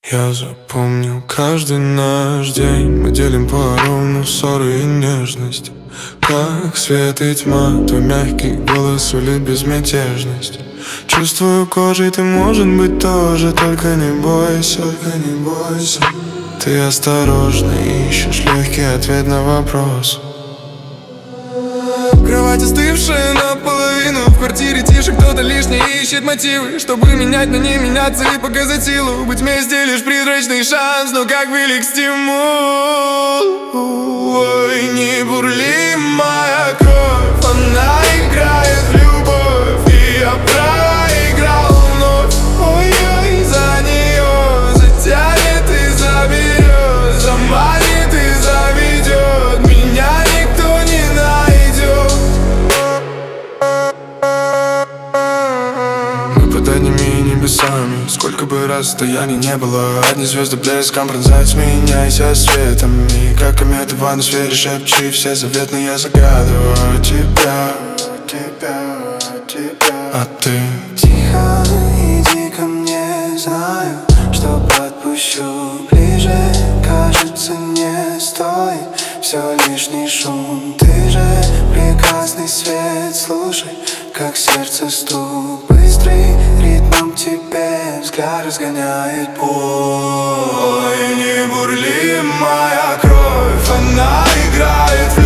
Я запомнил каждый наш день. Мы делим поровну ссоры и нежность. Как свет и тьма, твой мягкий голос сулит безмятежность. Чувствую кожей, ты, может быть, тоже. Только не бойся, только не бойся. Ты осторожно ищешь легкий ответ на вопрос. Кровать остывшая наполовину. В квартире тише, кто-то лишний ищет мотивы, чтобы менять, но не меняться и показать силу. Быть вместе лишь призрачный шанс, но как велик стимул. Ой, не бурли моя кровь, она играет в любовь, и я проиграл вновь. Ой-ой, за нее затянет и заберет, заманит и заведет. Меня никто не найдет. Мы под одними небесами. Сколько бы расстояний не было, одни звезды блеском пронзают, сменяйся светом. И как кометы в атмосфере шепчи все заветные, я загадываю тебя, тебя, тебя. А ты тихо иди ко мне, знаю, что подпущу ближе. Кажется, не стоит, все лишний шум. Ты же прекрасный свет, слушай, как сердце стук. Быстрый ритмом тебе взгляд разгоняет боль. ой, не бурли моя кровь, она играет в